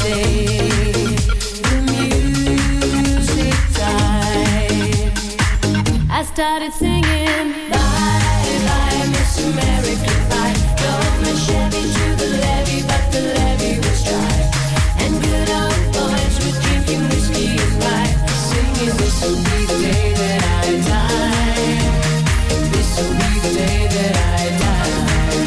Started singing, bye, bye, Miss America, bye. Drove my Chevy to the levee, but the levee was dry. And good old boys were drinking whiskey and rye, singing, this will be the day that I die. This will be the day that I die.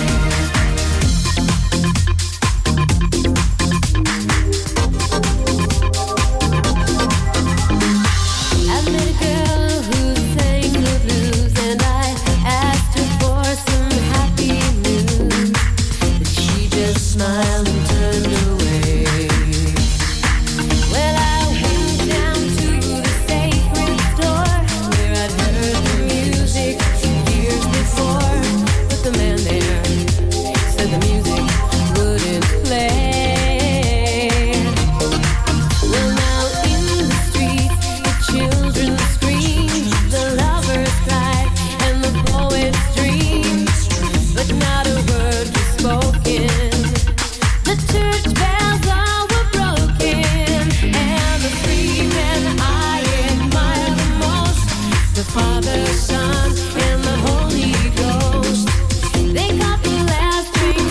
I met a girl who sang the blues, and I asked her for some happy news, but she just smiled and turned away. Well, I went down to the sacred store where I'd heard the music years before, but the man there said the music wouldn't play. Well, now in the streets the children scream, the lovers cry, and the poets dream, but not a word was spoken. The church bells all were broken, and the three men I admire the most, the Father, Son, and the Holy Ghost. They got the last drink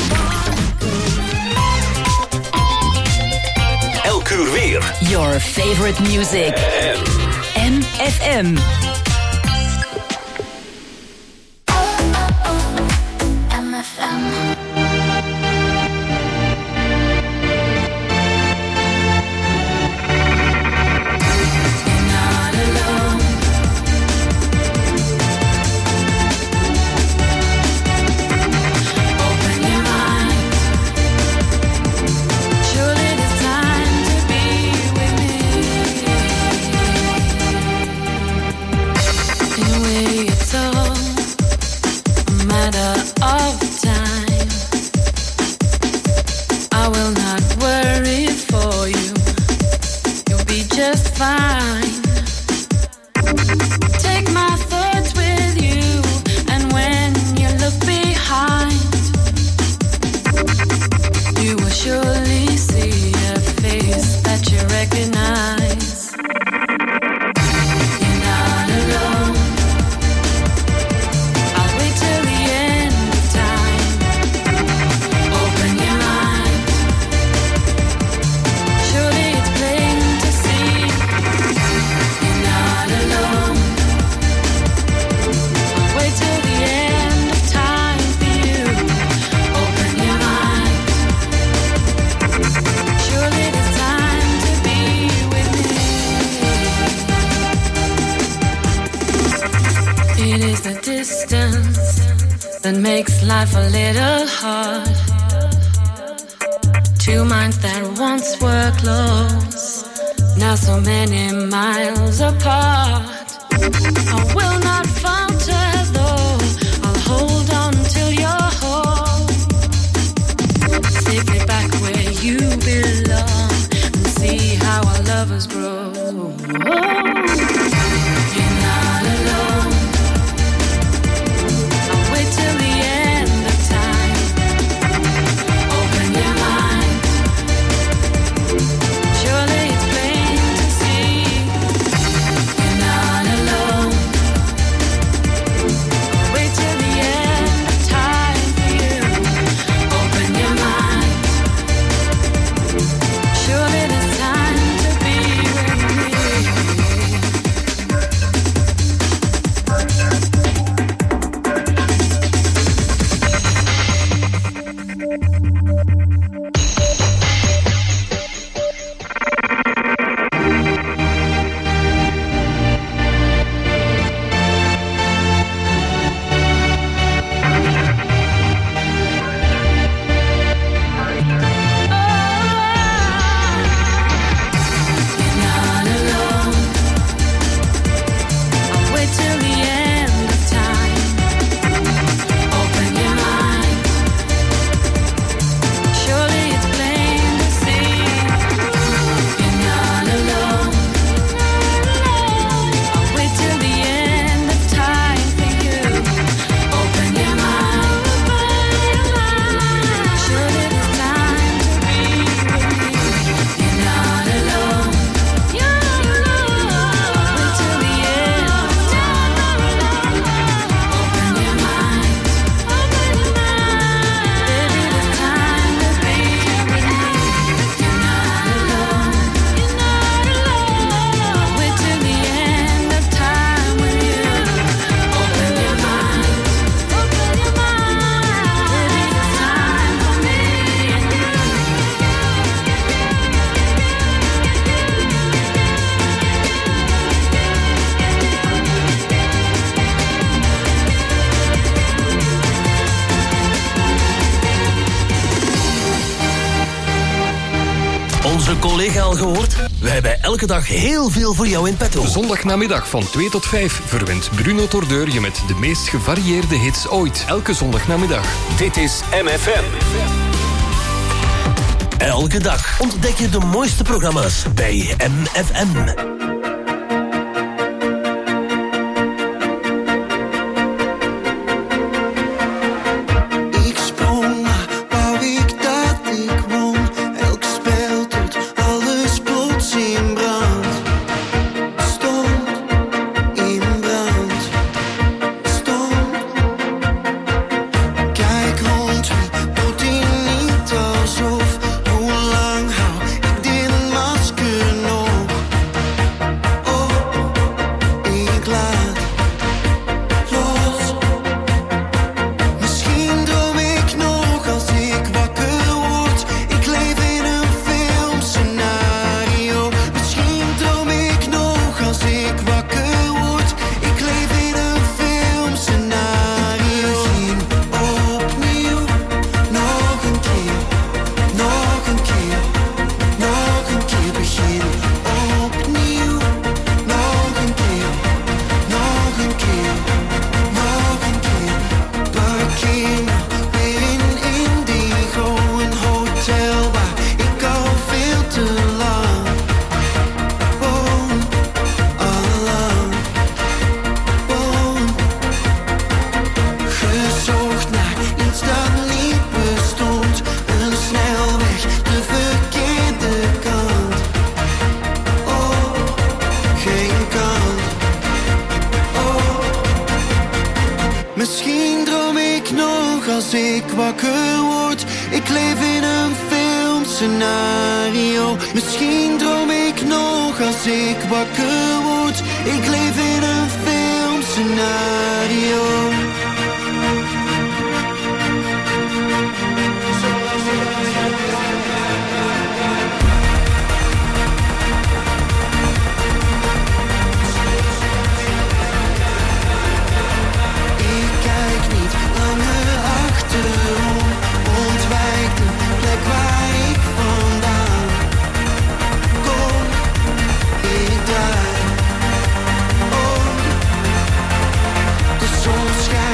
Elk uur weer. Your favorite music. MFM. makes life a little hard. Two minds that once were close, now so many miles apart. I will not falter though, I'll hold on till you're home. Safely back where you belong, and see how our lovers grow. You're not alone. I'll wait till the end of time. Open your mind. Surely it's plain to see. You're not alone. onze collega al gehoord? Wij hebben elke dag heel veel voor jou in petto. Zondagnamiddag van 2 tot 5 verwint Bruno Tordeur je met de meest gevarieerde hits ooit. Elke zondagnamiddag. Dit is MFM. Elke dag ontdek je de mooiste programma's bij MFM. Schijnt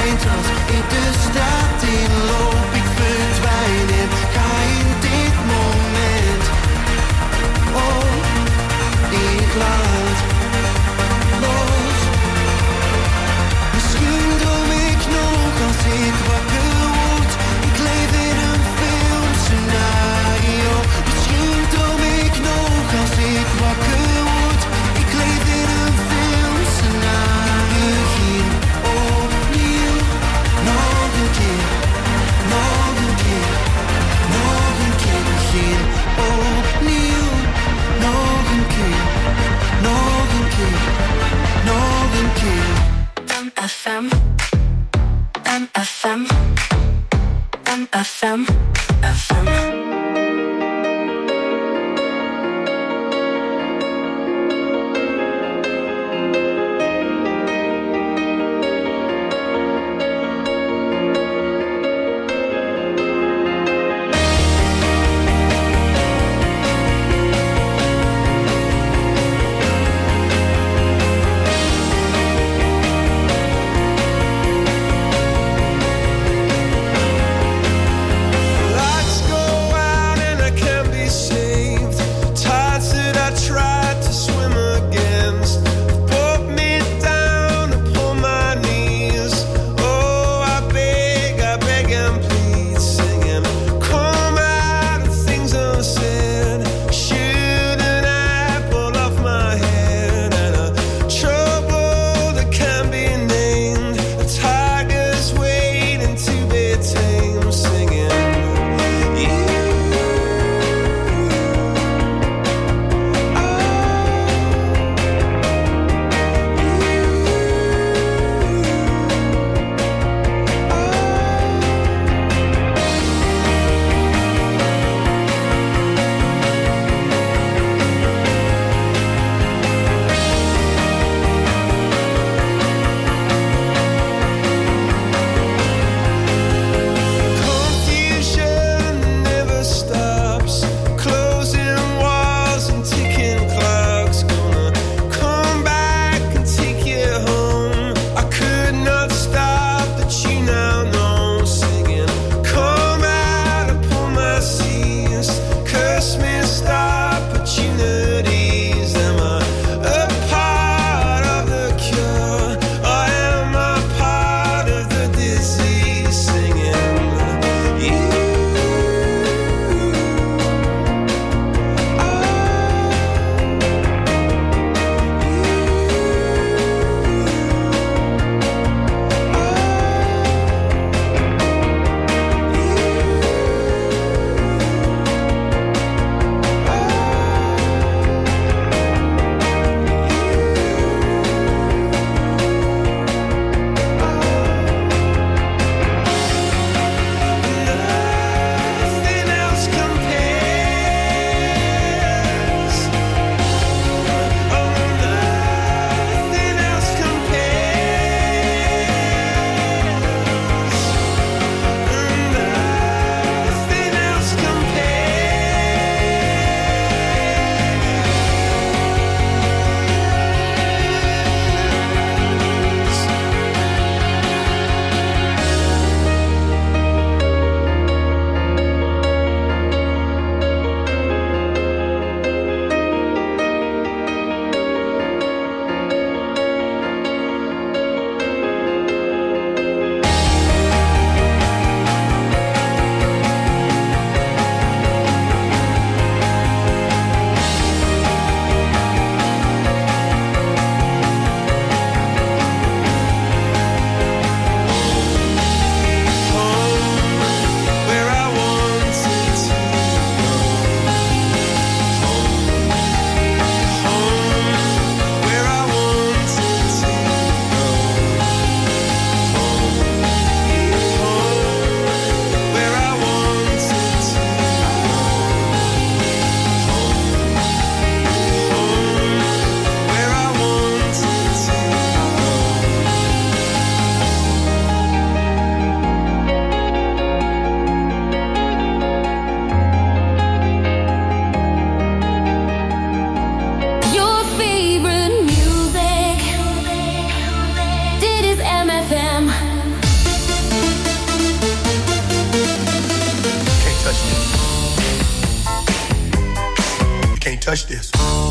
can't touch this.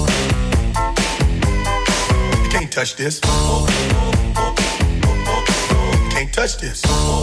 You can't touch this. You can't touch this.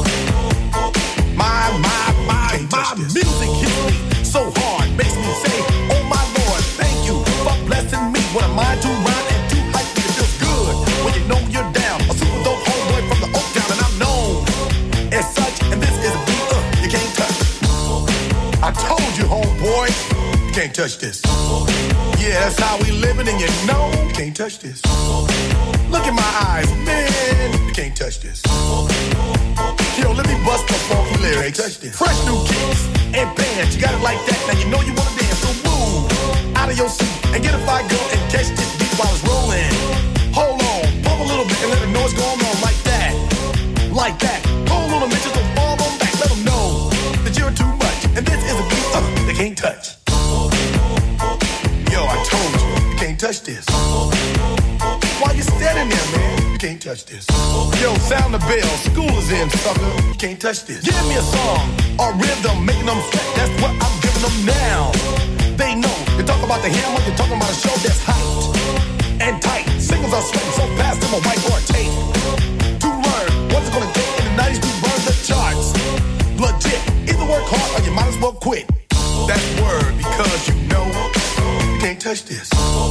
My music hits me so hard, makes me say, oh my Lord, thank you for blessing me. What a mind to rhyme and to hype, it feels good when you know you're down. A super dope homeboy from the Oak Town, and I'm known as such. And this is a beat you can't touch. I told you, homeboy, you can't touch this. Yeah, that's how we living, and you know you can't touch this. Look in my eyes, man, you can't touch this. Yo, let me bust the funky lyrics. Fresh new kicks and bands, you got it like that. Now you know you wanna dance, so move out of your seat and get a fire girl and catch this beat while it's rolling. Hold on, pump a little bit and let them know what's going on like that, like that. Hold on a minute, just don't fall on back. Let them know that you're too much, and this is a beat they can't touch. Yo, I told you, you can't touch this. Why you standing there, man? You can't touch this. Yo, sound the bell, school is in, sucker. You can't touch this. Give me a song or rhythm, making them sweat. That's what I'm giving them now. They know. You talk about the hammer, you're talking about a show that's hyped and tight. Singles are sweating so fast, I'm a whiteboard tape. To learn what's it gonna take in the 90s to burn the charts. Legit. Either work hard or you might as well quit. That's word, because you know you can't touch this.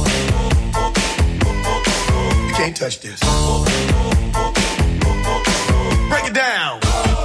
You can't touch this. Break it down.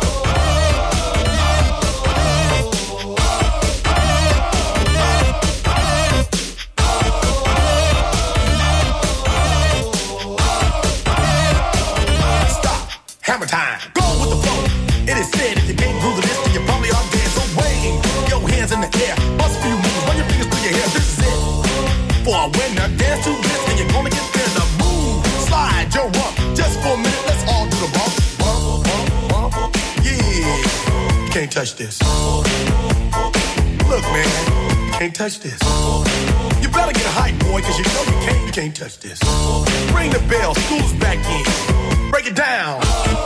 Stop. Hammer time. Go with the flow. It is said if you can't groove this, then you probably are dead. So wave your hands in the air. Bust a few moves. Run your fingers through your hair. This is it. For a winner, dance to this, and you're gonna get there. Slide your rump, just for a minute, let's all do the bump, bump, bump, bump. Yeah, you can't touch this. Look, man, you can't touch this. You better get hype, boy, cause you know you can't touch this. Ring the bell, school's back in. Break it down.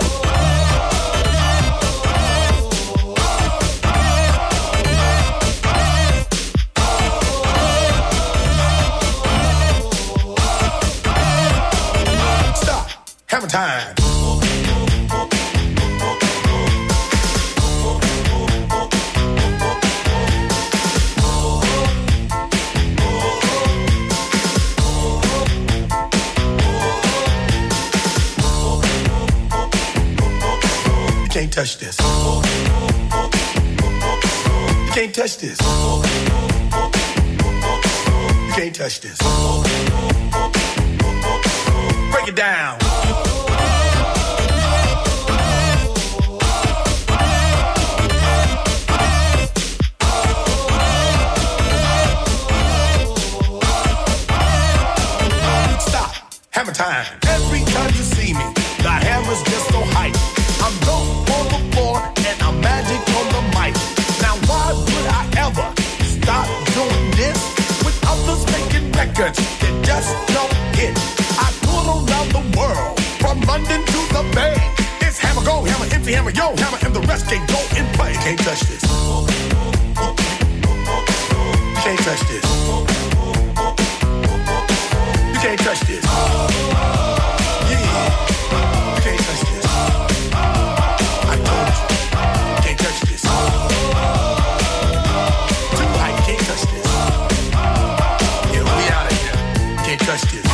Hammer time. You can't touch this. You can't touch this. You can't touch this. Break it down. Hammer time. Every time you see me, the hammer's just so hype. I'm dope on the floor and I'm magic on the mic. Now why would I ever stop doing this with others making records that just don't hit? I tour around the world, from London to the Bay. It's hammer, go hammer, empty hammer, yo hammer, and the rest can go and play. You can't touch this. You can't touch this. You can't touch this. Yeah, you can't touch this. I told you, you can't touch this. Too high, you can't touch this. Yeah, we out of here. You can't touch this.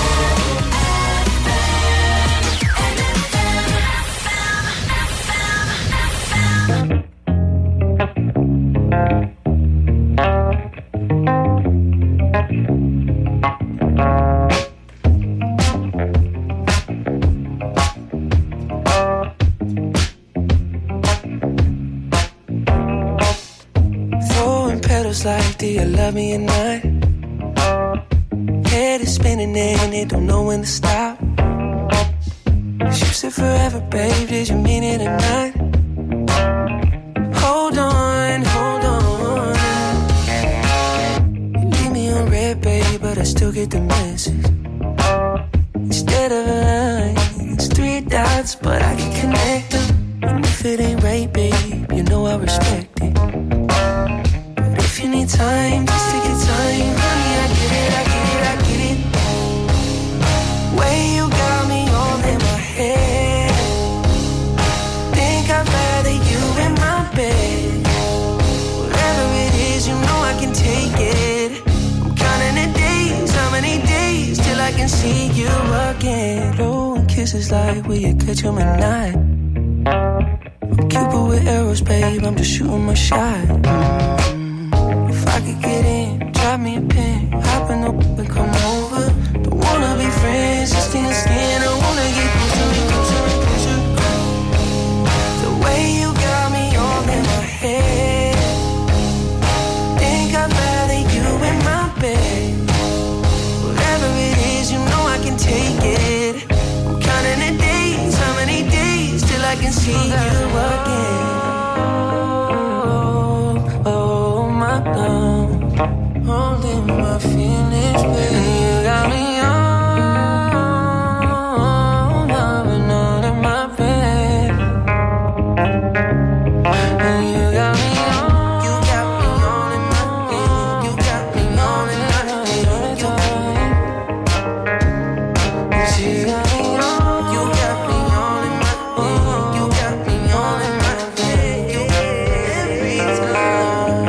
Like, do you love me or not? Head is spinning and they don't know when to stop. You said forever, babe, did you mean it or not? Hold on, hold on. You leave me on red, babe, but I still get the message. Instead of a line, it's 3 dots, but I can connect them. And if it ain't right, babe, you know I respect it. If you need time, just take your time, honey, I get many days till I can see you again. Blowing kisses like will you catch 'em at night? I'm Cupid with arrows, babe, I'm just shooting my shot. If I could get in, drop me a pin, hop in the whip and come over. Don't wanna be friends, just skin to skin. I wanna get closer and closer and closer. The way you got me all in my head, think I'd rather you in my bed. Whatever it is, you know I can take it. I'm counting the days, how many days till I can see you again. Oh my love, holding my feelings, baby. You got me on, loving all in my bed. And you got me on, you got me on in my bed. You got me on in my bed. You got me on, you got me on in my bed. You got me on in my bed. You every time.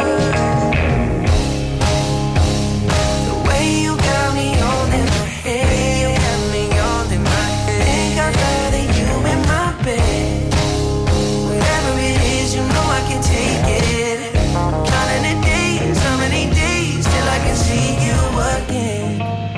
The way you got me all in my head, you got me all in my head. Think I'd rather you in my bed. Whatever it is, you know I can take it. Counting the days, how many days till I can see you again.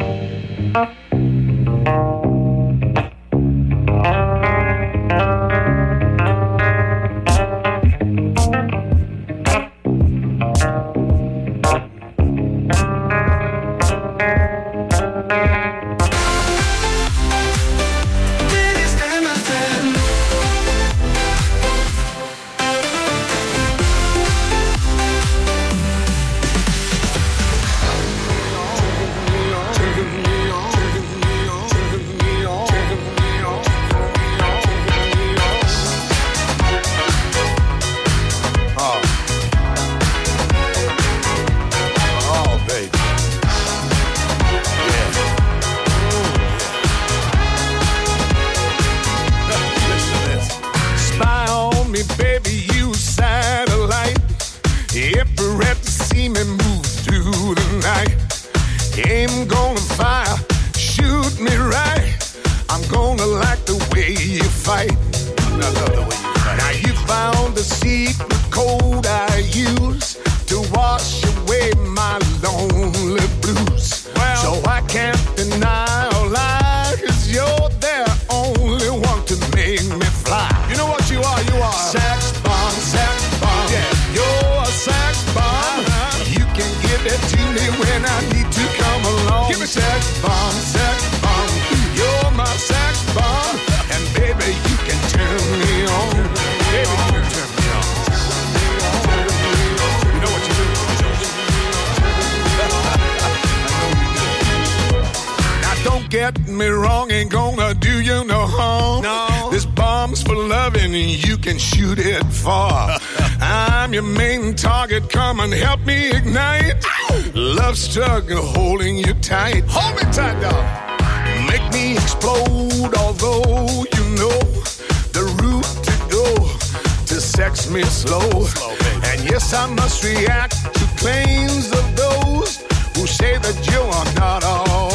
Get me wrong, ain't gonna do you no harm. No. This bomb's for loving, you can shoot it far. I'm your main target, come and help me ignite. Love struggle, holding you tight. Hold me tight, dog. Make me explode, although you know the route to go to sex me slow. And yes, I must react to claims of those who say that you are not all.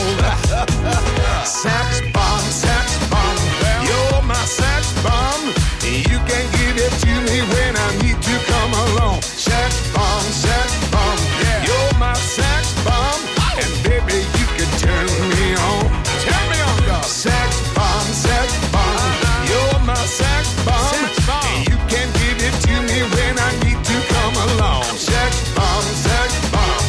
Sex bomb, you're my sex bomb. You can give it to me when I need to come along. Sex bomb, yeah. You're my sex bomb, and baby you can turn me on. Turn me on, dog. Sex bomb, you're my sex bomb. You can give it to me when I need to come along. Sex bomb,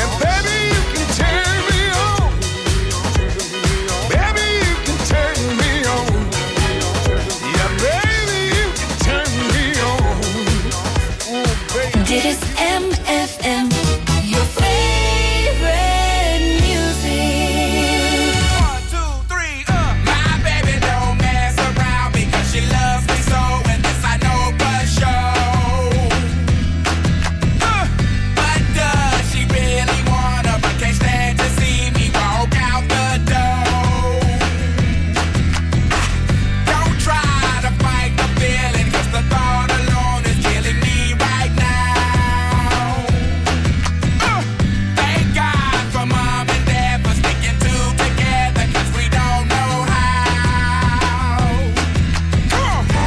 And baby, you can turn me on. Baby, you can turn me on. Yeah, baby, you can turn me on. Ooh, baby. Dit is MFM. Your favorite music. 1, 2, 3, My baby don't mess around because she loves me so, and this I know for sure. But does she really wanna? But can't stand to see me walk out the door. Don't try to fight the feeling, 'cause the thought alone is killing me right now. Thank God for mom and dad for sticking two together, 'cause we don't know how. Come on.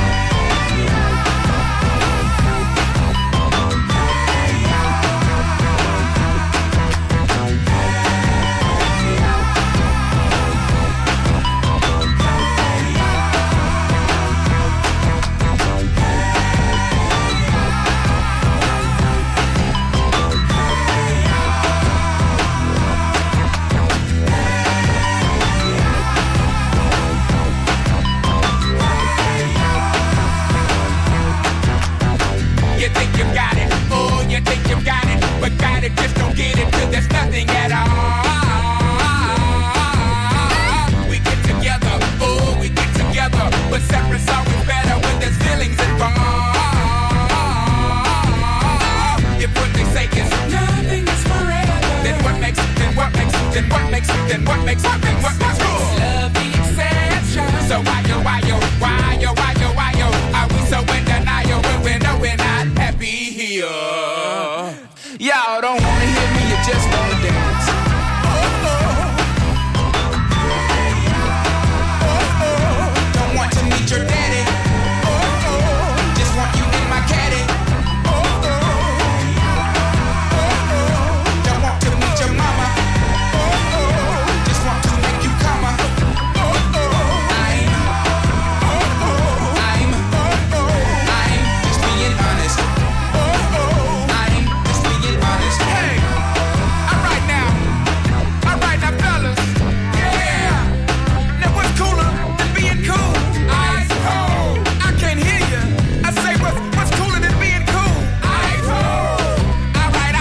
You think you got it, oh, you think you got it, but got it, just don't get it till there's nothing at all. We get together, oh, we get together, but separate's always better when there's feelings involved. If what they say is nothing is forever, then what makes love the exception? So why yo, are we so in denial when we know we're not happy here? Y'all don't wanna hear me, you just wanna dance. Don't want to meet your daddy. Just want you in my caddy. Don't want to meet your mama. Just want to make you come. I'm just being honest. I'm just being honest. Hey, all right now, fellas. Yeah. Now what's cooler than being cool? Ice cold. I can't hear you. I say what's cooler than being cool? Ice cold. All right.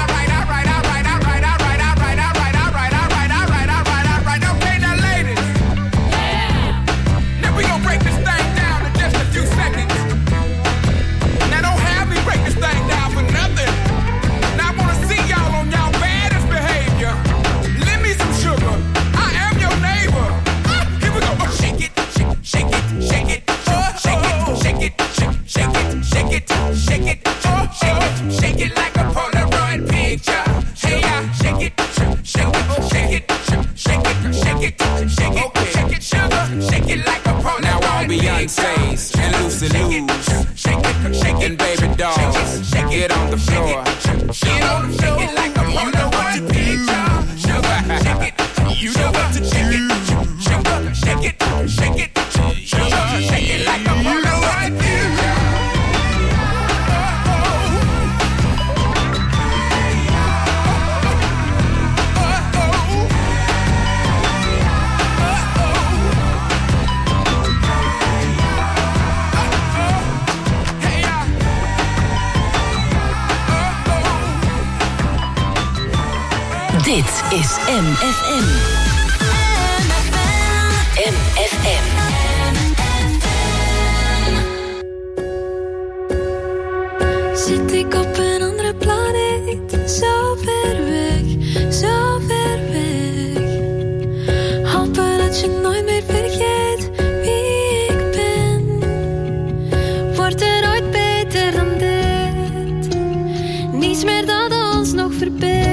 Okay, now ladies. Now we gon' break this thing down in just a few seconds. Now don't have me break this thing down for nothing. Now I wanna see y'all on y'all baddest behavior. Lend me some sugar. I am your neighbor. Here we go. Shake it, shake it, shake it, shake it, shake it, shake it, shake it, shake it, shake it, shake it like a Polaroid picture. Hey, shake it, shake it, shake it, shake it, shake it, shake it, shake it, sugar, shake it like a Polaroid picture. Now all Beyonce's and Lucy Lou's and baby dolls, get on the floor. Get on the floor. Shake it like a Polaroid picture. Sugar, shake it, you know what to shake it, sugar, shake it, shake it, sugar, shake it like a Polaroid picture. Dit is MFM. MFM. Zit ik op een andere planeet, zo ver weg, zo ver weg. Hopen dat je nooit meer vergeet wie ik ben. Wordt er ooit beter dan dit? Niets meer dat ons nog verbindt.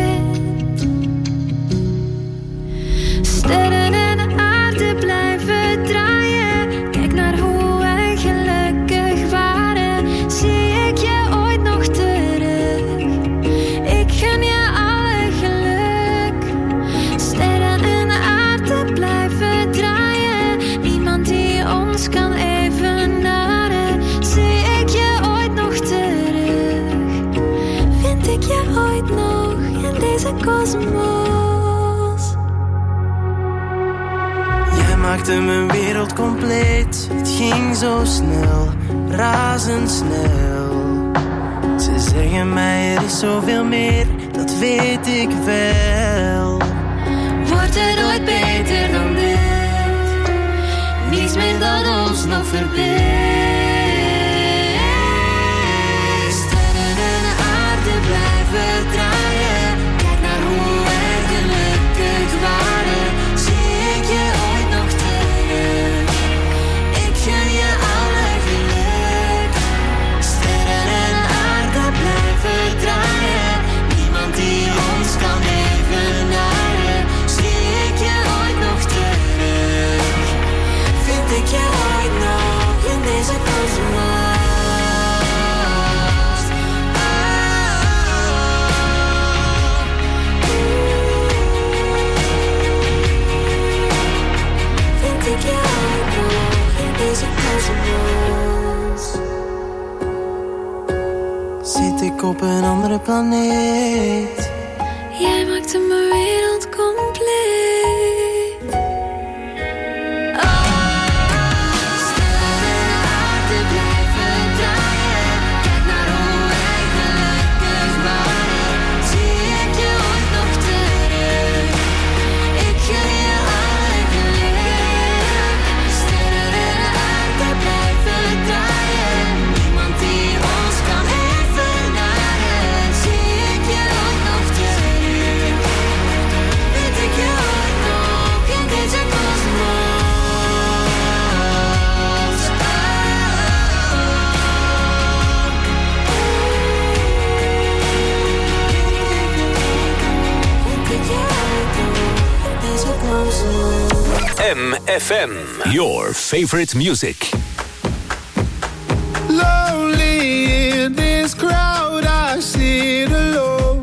Sterren en de aarde blijven draaien. Kijk naar hoe wij gelukkig waren. Zie ik je ooit nog terug? Ik gun je alle geluk. Sterren en de aarde blijven draaien. deze kosmos. Jij maakte mijn wereld compleet. Het ging zo snel, razendsnel. Ze zeggen mij er is zoveel meer, dat weet ik wel. Wordt het ooit beter dan dit? Niets meer dat ons nog verbindt. Sterren en aarde blijven draaien. Kijk naar hoe wij gelukkig waren. Zie ik je ooit nog terug? Ik gun je alle geluk. Sterren en aarde blijven draaien. Niemand die ons kan evenaren. Zie ik je ooit nog terug? Vind ik je ooit nog in deze kosmos? Vind ik je ooit nog in deze kosmos? Zit ik op een andere planeet? Jij maakte mijn wereld compleet. MFM, your favorite music. Lonely in this crowd, I sit alone.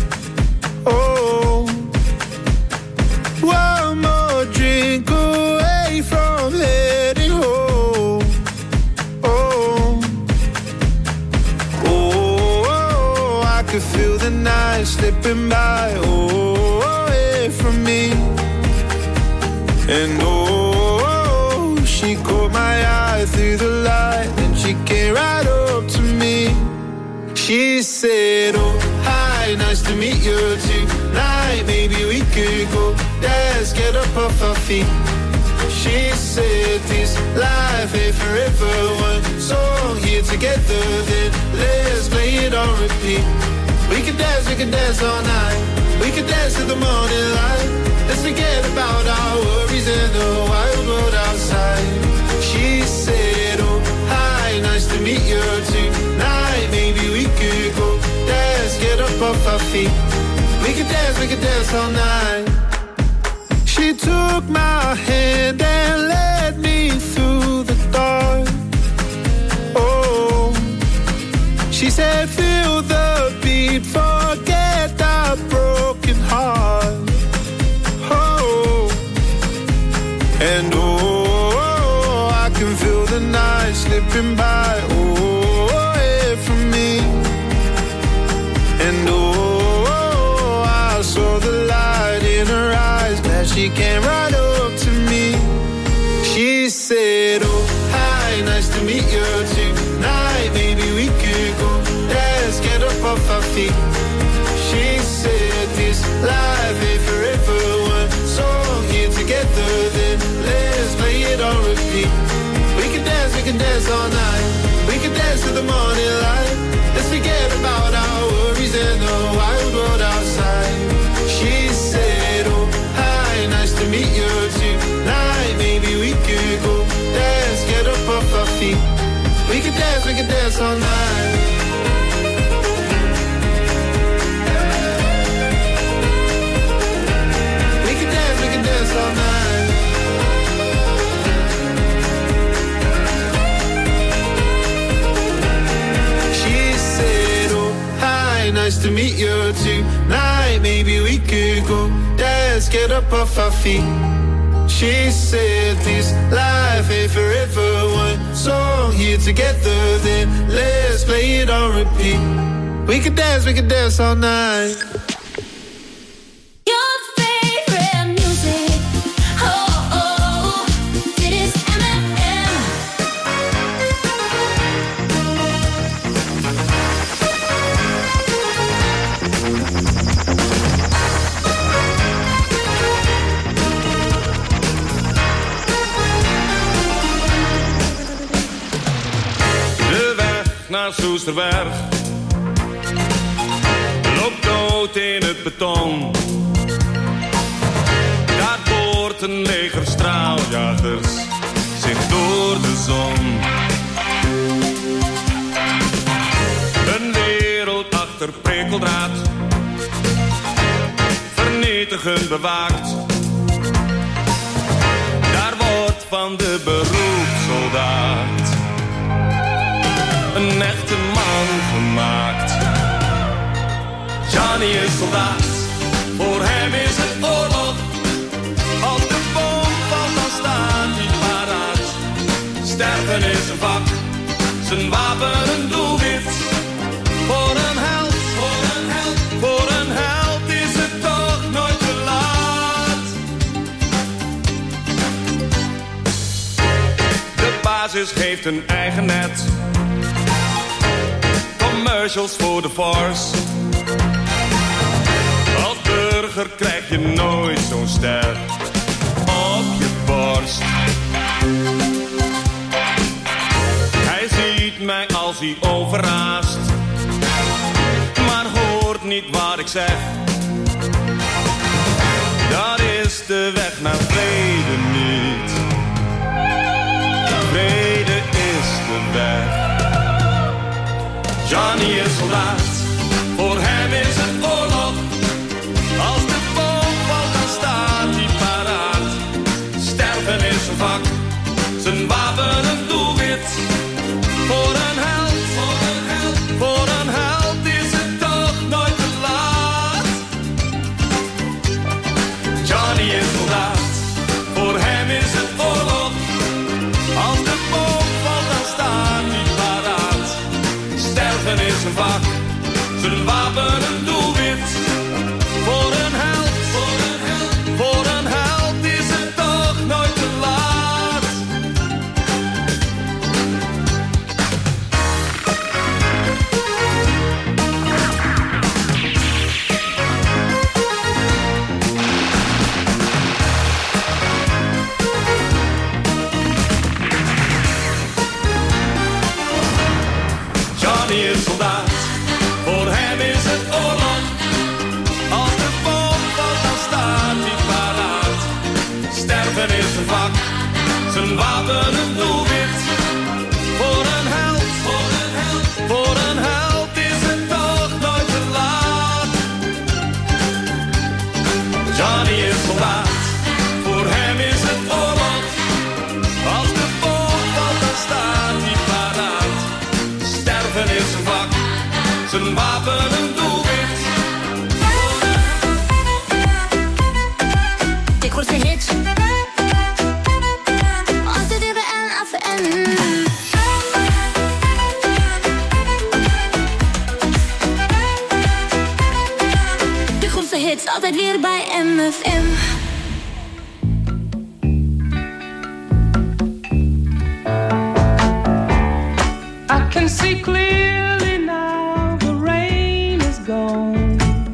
Oh, one more drink away from heading home. Oh, oh, I could feel the night slipping by. Oh, away from me. And oh, she caught my eye through the light, and she came right up to me. She said, oh, hi, nice to meet you tonight. Maybe we could go dance, get up off our feet. She said, this life ain't forever. One song here together, then let's play it on repeat. We could dance all night. We could dance till the morning light. Let's forget about our worries and the wild world outside. She said, oh, hi, nice to meet you tonight. Maybe we could go dance, get up off our feet. We could dance all night. She took my hand and led me through the dark. Oh, she said, feel the beat, forget that broken heart. And oh, I can feel the night slipping by, oh, away from me. And oh, I saw the light in her eyes, glad she came right up to me. She said, oh, hi, nice to meet you tonight. Maybe we could go dance, get up off our feet. She said, this life ain't forever. One song here together, then let's play it on repeat. We can dance all night. We can dance till the morning light. Let's forget about our worries and the wild world outside. She said, oh, hi, nice to meet you tonight. Maybe we could go dance, get up off our feet. We can dance all night. We can dance all night. She said, oh, hi, nice to meet you tonight. Maybe we could go dance, get up off our feet. She said, this life ain't forever. One song here together, then let's play it on repeat. We could dance all night. naar Soesterberg. Loopt dood in het beton. Daar boort een leger straaljagers zich door de zon. Een wereld achter prikkeldraad, vernietigend bewaakt. Daar wordt van de beroepssoldaat een echte man gemaakt. Johnny is soldaat, voor hem is het oorlog. Als de bom valt, dan staat hij paraat. Sterven is een vak, zijn wapen een doelwit. Voor een held, voor een held, voor een held is het toch nooit te laat. De basis geeft een eigen net. Commercials voor de Force. Als burger krijg je nooit zo'n ster op je borst. Hij ziet mij als hij overraast, maar hoort niet wat ik zeg. Dat is de weg naar vrede niet. Vrede is de weg. Johnny is soldaat, voor hem is het oorlog. Als de bom valt, dan staat hij paraat. Sterven is een vak, zijn wapen een doelwit. Voor een held, voor een held, voor een held is het toch nooit te laat. Johnny is soldaat, voor hem is het oorlog. Als de bom valt, dan staat hij paraat. Sterven is een vak, zijn wapen een doelwit. Voor een held, voor een held, voor een held is het toch nooit te laat. Johnny is soldaat, voor hem is het oorlog. Als de bom valt, dan staat hij paraat. Sterven is een vak, zijn wapen een doelwit. Voor een held, voor een held, voor een held is het toch nooit te laat. Johnny is soldaat, voor hem is het oorlog. Als de bom valt, dan staat hij paraat. Sterven is een vak, zijn wapen een doelwit. Ik hoor de hits. Altijd weer bij MFM. De grootste hits, altijd weer bij MFM. I can see clearly now the rain is gone.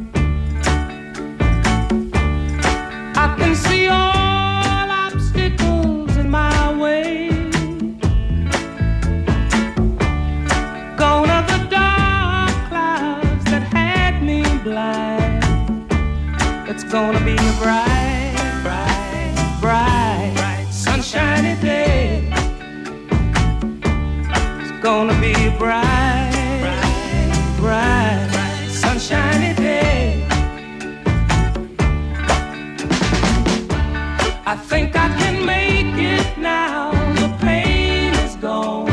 I can see all obstacles in my way. Gone are the dark clouds that had me blind. It's gonna be a bright, bright, bright, sunshiny day. Gonna be a bright, bright, bright, sunshiny day. I think I can make it now. The pain is gone.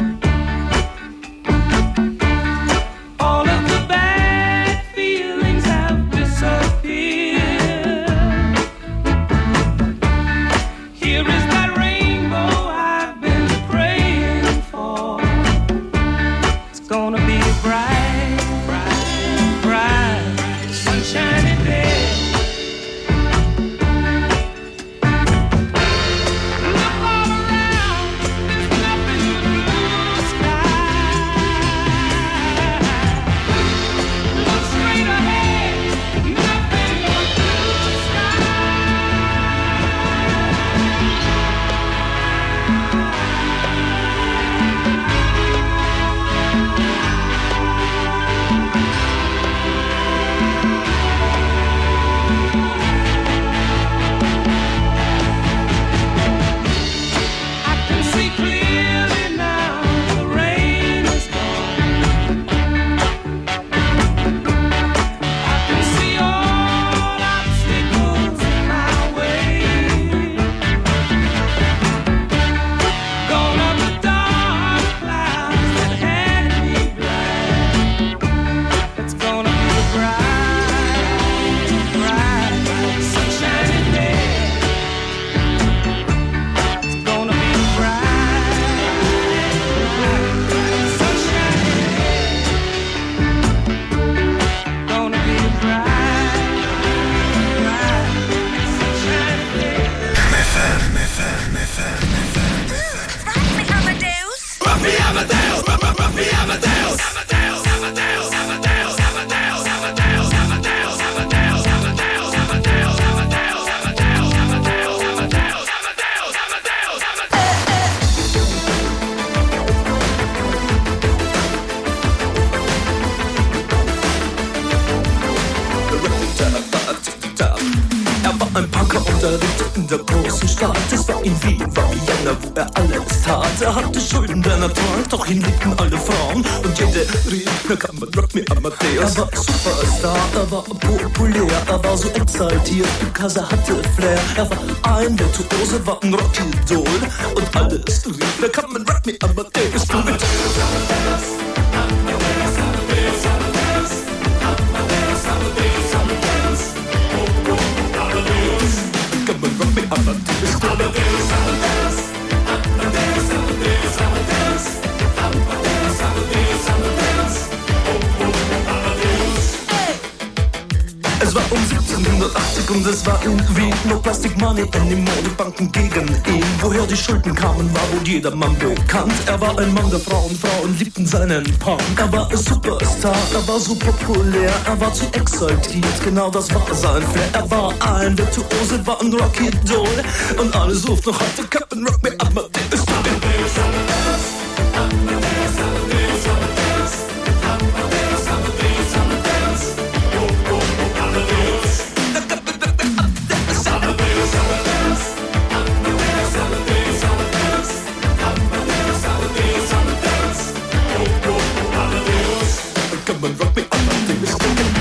All of the bad feelings have disappeared. Here is that rainbow I've been praying for. Gonna be a bright, bright, bright, sunshiny day. lebte in der großen Stadt. Es war in Wien, war Vienna, wo er alles tat. Er hatte Schulden, denn er trank, doch ihn liebten alle Frauen. Und jede rief, na kann man Rock Me Amadeus. Er war Superstar, er war populär, er war so exaltiert, because er hatte Flair. Er war ein Virtuose, war ein Rockidol. Und alles rief, na kann man Rock Me Amadeus. Du mit Come and rock me Amadeus. Es war um 1780 und es war in Wien. No plastic money anymore, die Banken gegen ihn. Woher die Schulden kamen, war wohl jedermann bekannt. Er war ein Mann der Frauen, Frauen liebten seinen Punk. Er war ein Superstar, er war so populär, er war zu exaltiert, genau das war sein Flair. Er war ein Virtuose, war ein Rockidol. Und alle suchten noch heute Captain Rock Me Amadeus. Come and rock me Amadeus.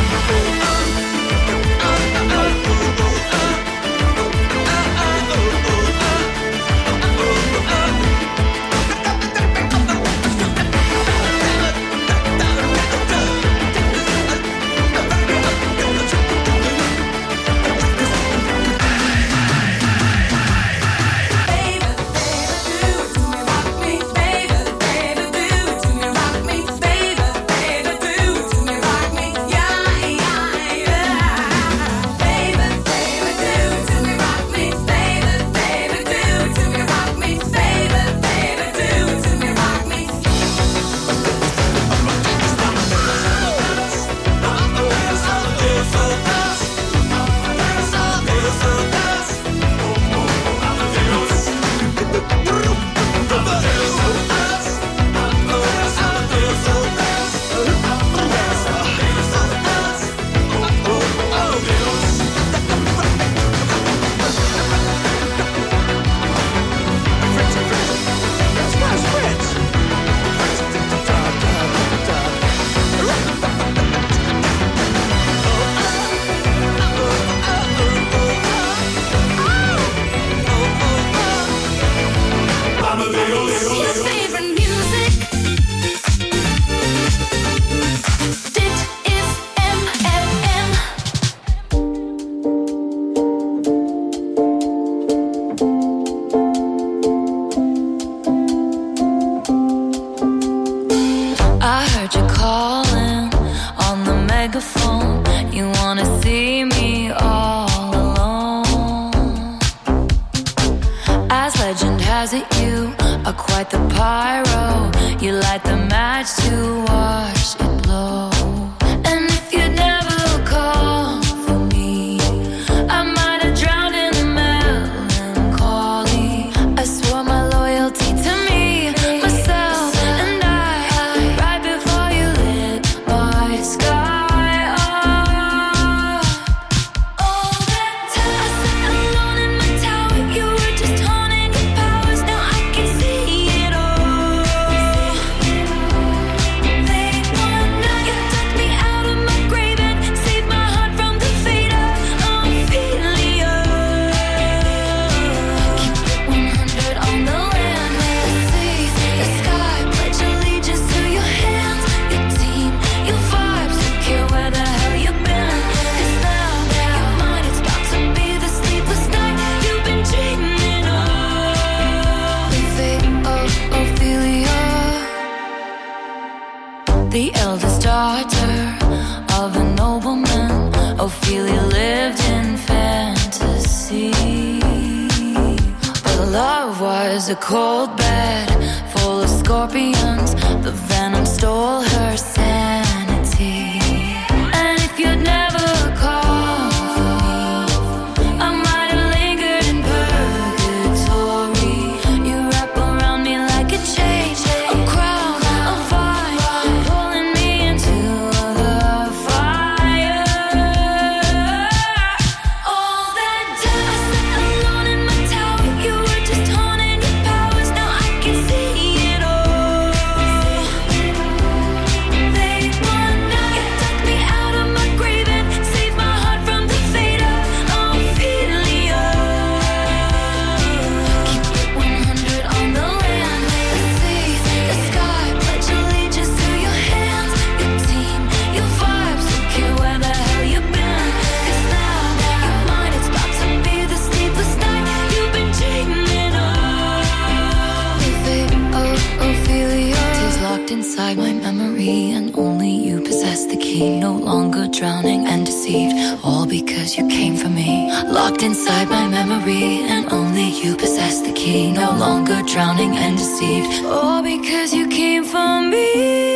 the eldest daughter of a nobleman. Ophelia lived in fantasy, but love was a cold bed full of scorpions. The venom stole her sanity. And if you'd never called for me, I might have lingered in purgatory. You wrap around me like a chain, a crown, a vine, pulling me into the fire. All that time I sat key. No longer drowning and deceived, all because you came for me. Locked inside my memory, and only you possess the key. No longer drowning and deceived, all because you came for me.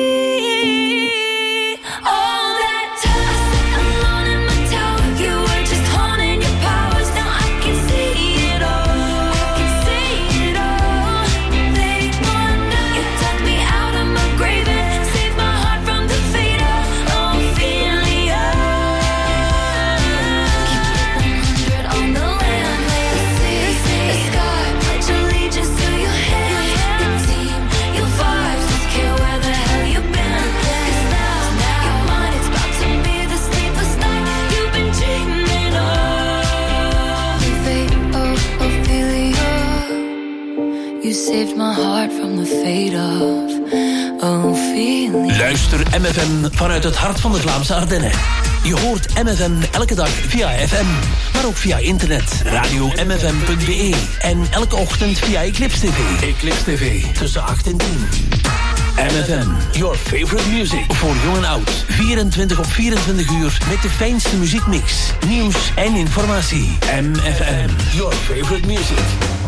Saved my heart from the fate of Ophelia. Luister MFM vanuit het hart van de Vlaamse Ardennen. Je hoort MFM elke dag via FM, maar ook via internet, radio-mfm.be en elke ochtend via Eclipse TV. Eclipse TV, tussen 8 en 10. MFM, your favorite music. Voor jong en oud, 24 op 24 uur met de fijnste muziekmix, nieuws en informatie. MFM, your favorite music.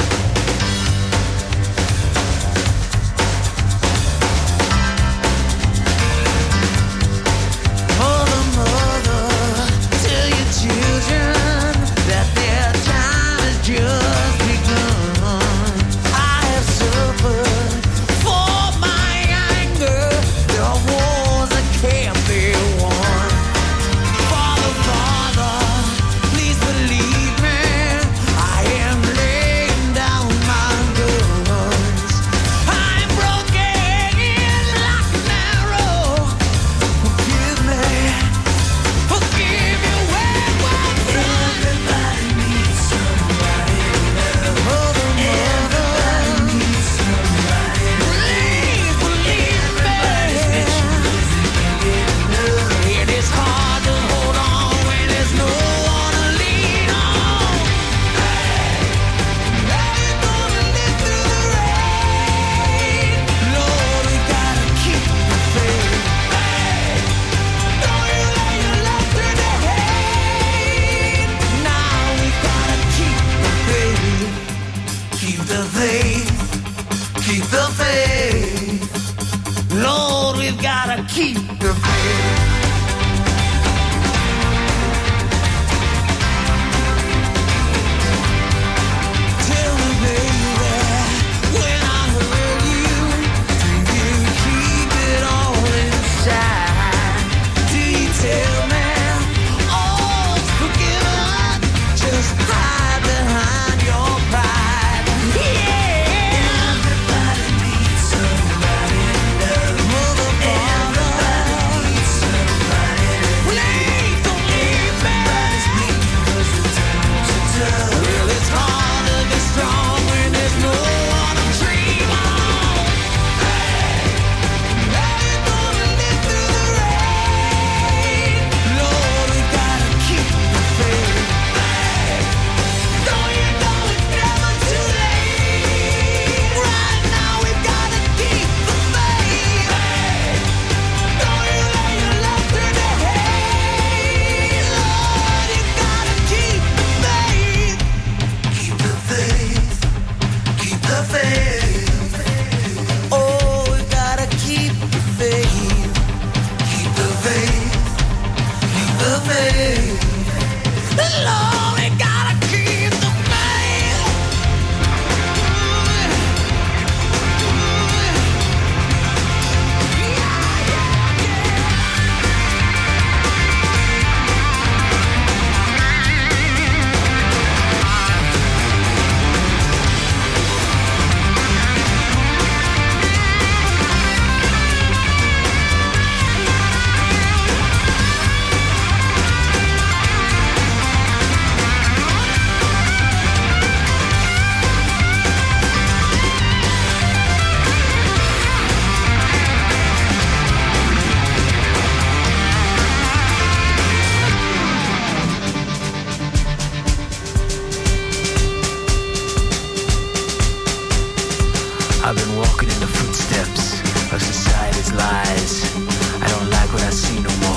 I've been walking in the footsteps of society's lies. I don't like what I see no more.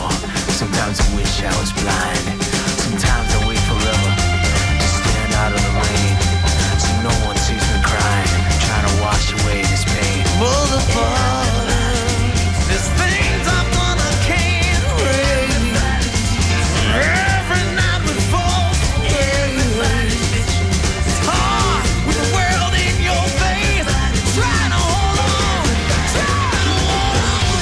wish I was blind. Sometimes I wait forever, just stand out of the rain, so no one sees me crying, trying to wash away this pain. There's things I'm gonna can't break. Every night we fall away. It's hard with the world in your face, trying to hold on, trying to hold on.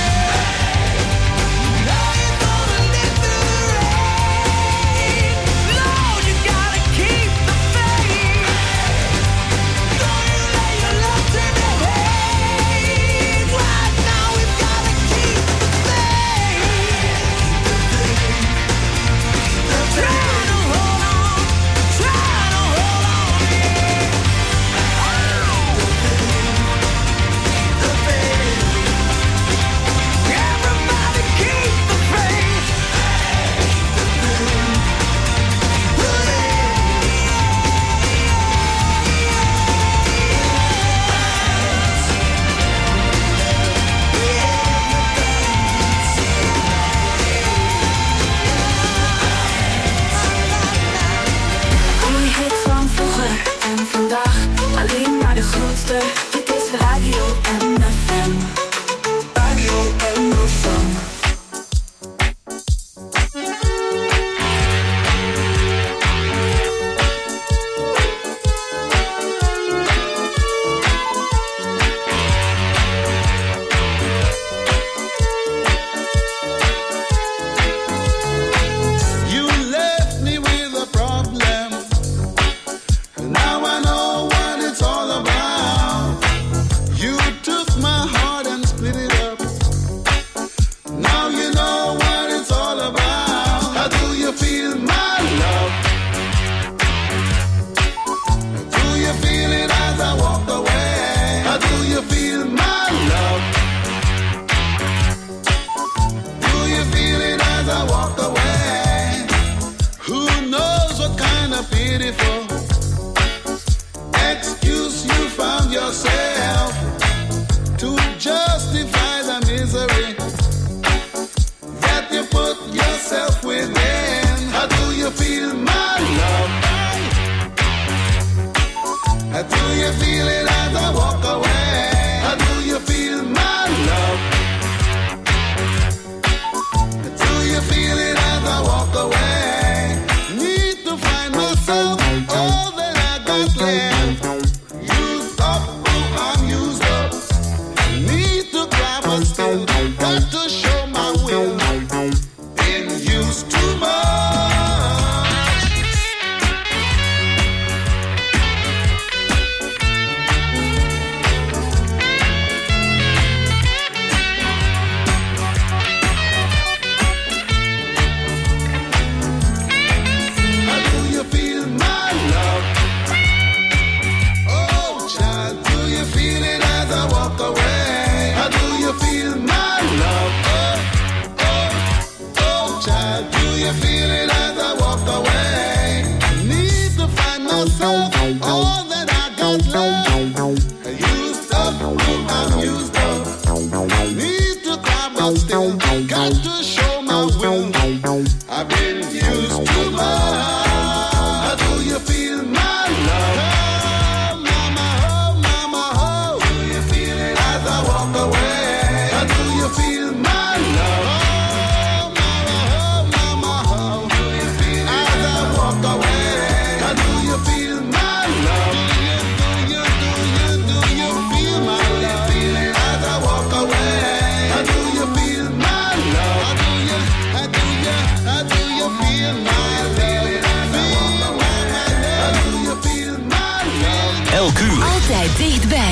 Now you're gonna live through the rain. Lord, you gotta keep the faith. Don't you lay your love to the hate. Right now we've gotta keep the faith. Trying to hold on, trying to hold on, yeah. Everybody keep the faith. Goeie hits van vroeger en vandaag, alleen maar de grootste. Dit is Radio MFM. Radio MFM. You left me with a problem. Now I know what it's all about. You took my heart and split it up. Now you know what it's all about. How do you feel my love? Do you feel it as I walk away? How do you feel my love? Do you feel it as I walk away? Who knows what kind of pitiful excuse you found yourself to justify the misery that you put yourself within. How do you feel my love? How do you feel it as I walk away? How do you feel my love? Do you feel it as I walk away? Need to find myself, all that I got left. Used up, oh, I'm used up. Need to grab a still, got to show my will. Been used too much. How do you feel my love? Oh, child, do you feel it as I walk away? How do you feel my love? Oh, child, do you feel it as I walk away? Need to find myself, all that I got left. Used up, oh, I'm used up. Need to climb but still, got to show my will. I've been used too much. How do you feel my love? Oh, mama, oh, mama, oh. Do you feel it as I walk away? How do you feel my love? Oh, mama, oh. Do you feel it as I walk away? How do you feel my love? Do you feel my love? Do you feel it as I walk away? How do you feel my love? How do you feel my love? How do you feel my love? Elk uur. Altijd dichtbij.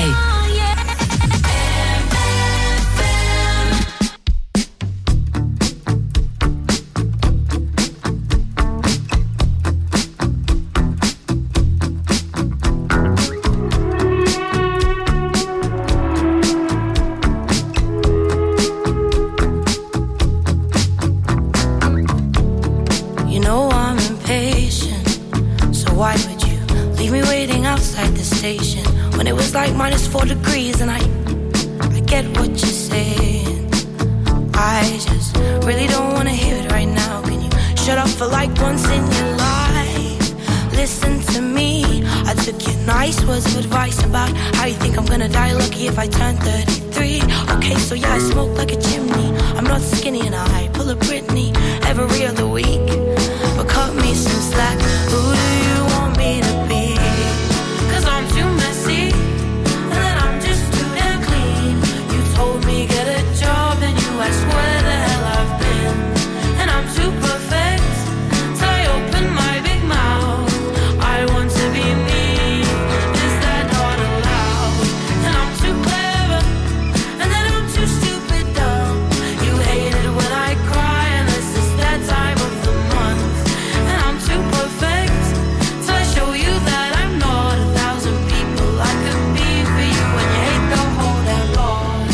You know I'm impatient, so why would you leave me waiting outside the station when it was like -4 degrees? And I get what you're saying. I just really don't wanna hear it right now. Can you shut up for like once in your life. Listen to me, I took your nice words of advice about how you think I'm gonna die lucky if I turn 33. Okay, so yeah, I smoke like a chimney. I'm not skinny and I pull a Britney every other week. But cut me some slack, who do you want me to be? 'Cause I'm too messy, and then I'm just too damn clean. You told me get a job, then you asked where the hell I've been. And I'm too perfect, so I open my big mouth. I want to be me, is that not allowed? And I'm too clever, and then I'm too stupid dumb. You hate it when I cry, and this is that time of the month. And I'm too perfect, so I show you that I'm not 1,000 people I could be for you. And you hate the whole damn lot.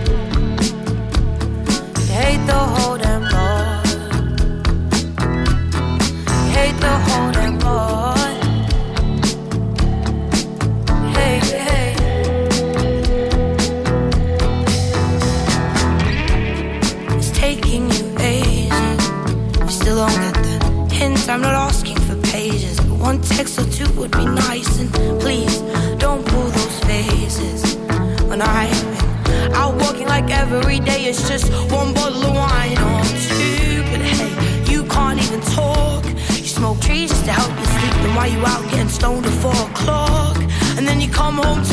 You hate the whole damn lot. You hate the whole damn lot. Hey, hey. It's taking you ages. You still don't get the hint. I'm not asking for pages, but one text or two would be nice. And please don't pull those faces when I've been out walking like every day. It's just one bottle of wine or two. But hey, you can't even talk. Smoke trees just to help you sleep. Then why you out getting stoned at 4 o'clock? And then you come home